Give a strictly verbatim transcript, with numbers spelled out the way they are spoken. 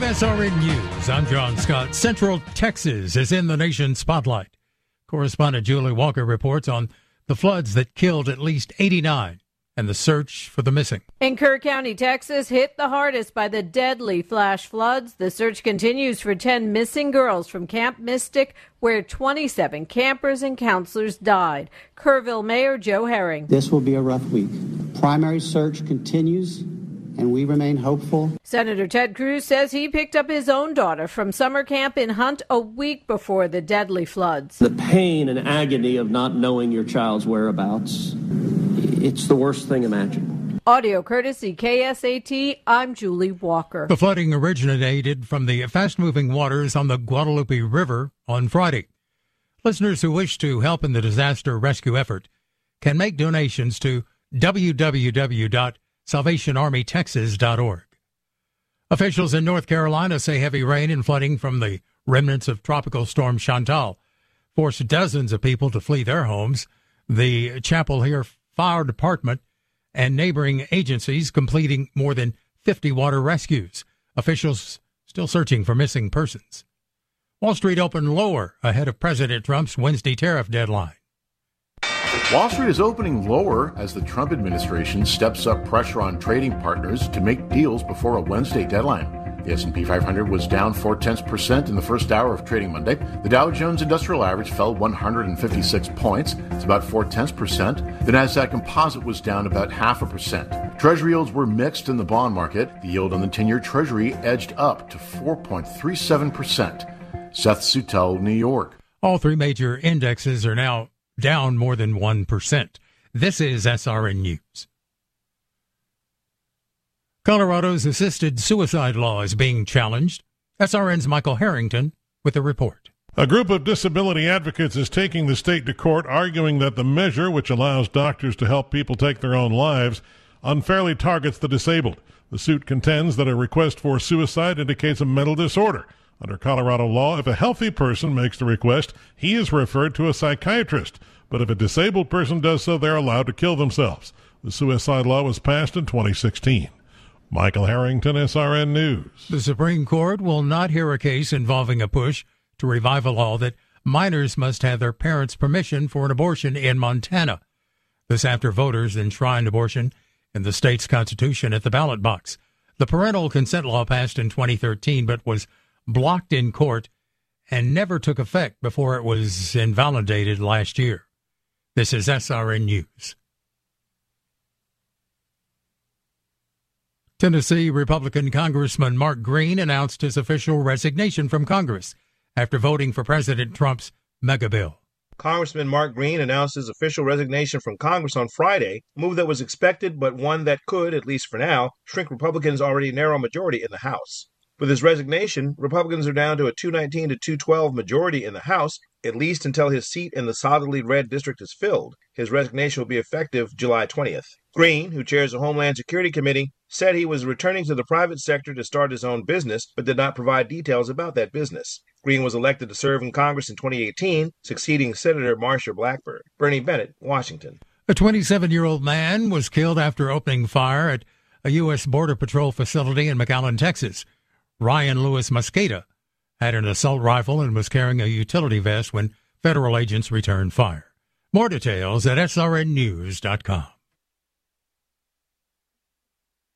S R N News, I'm John Scott. Central Texas is in the nation's spotlight. Correspondent Julie Walker reports on the floods that killed at least eighty-nine and the search for the missing. In Kerr County, Texas, hit the hardest by the deadly flash floods. The search continues for ten missing girls from Camp Mystic, where twenty-seven campers and counselors died. Kerrville Mayor Joe Herring. This will be a rough week. Primary search continues, and we remain hopeful. Senator Ted Cruz says he picked up his own daughter from summer camp in Hunt a week before the deadly floods. The pain and agony of not knowing your child's whereabouts, it's the worst thing imagined. Audio courtesy K S A T, I'm Julie Walker. The flooding originated from the fast-moving waters on the Guadalupe River on Friday. Listeners who wish to help in the disaster rescue effort can make donations to w w w dot salvation army texas dot org. Officials in North Carolina say heavy rain and flooding from the remnants of Tropical Storm Chantal forced dozens of people to flee their homes. The Chapel Hill Fire Department and neighboring agencies completing more than fifty water rescues. Officials still searching for missing persons. Wall Street opened lower ahead of President Trump's Wednesday tariff deadline. Wall Street is opening lower as the Trump administration steps up pressure on trading partners to make deals before a Wednesday deadline. The S and P five hundred was down four-tenths percent in the first hour of trading Monday. The Dow Jones Industrial Average fell one hundred fifty-six points. It's about four-tenths percent. The Nasdaq Composite was down about half a percent. Treasury yields were mixed in the bond market. The yield on the ten-year Treasury edged up to four point three seven percent. Seth Sutel, New York. All three major indexes are now down more than one percent. This is S R N News. Colorado's assisted suicide law is being challenged. S R N's Michael Harrington with the report. A group of disability advocates is taking the state to court, arguing that the measure, which allows doctors to help people take their own lives, unfairly targets the disabled. The suit contends that a request for suicide indicates a mental disorder. Under Colorado law, if a healthy person makes the request, he is referred to a psychiatrist. But if a disabled person does so, they're allowed to kill themselves. The suicide law was passed in twenty sixteen. Michael Harrington, S R N News. The Supreme Court will not hear a case involving a push to revive a law that minors must have their parents' permission for an abortion in Montana. This after voters enshrined abortion in the state's constitution at the ballot box. The parental consent law passed in twenty thirteen but was blocked in court and never took effect before it was invalidated last year. This is S R N News. Tennessee Republican Congressman Mark Green announced his official resignation from Congress after voting for President Trump's mega bill. Congressman Mark Green announced his official resignation from Congress on Friday, a move that was expected but one that could, at least for now, shrink Republicans' already narrow majority in the House. With his resignation, Republicans are down to a two nineteen to two twelve majority in the House, at least until his seat in the solidly red district is filled. His resignation will be effective July twentieth. Green, who chairs the Homeland Security Committee, said he was returning to the private sector to start his own business, but did not provide details about that business. Green was elected to serve in Congress in twenty eighteen, succeeding Senator Marsha Blackburn. Bernie Bennett, Washington. A twenty-seven-year-old man was killed after opening fire at a U S Border Patrol facility in McAllen, Texas. Ryan Lewis Mosqueda had an assault rifle and was carrying a utility vest when federal agents returned fire. More details at S R N news dot com.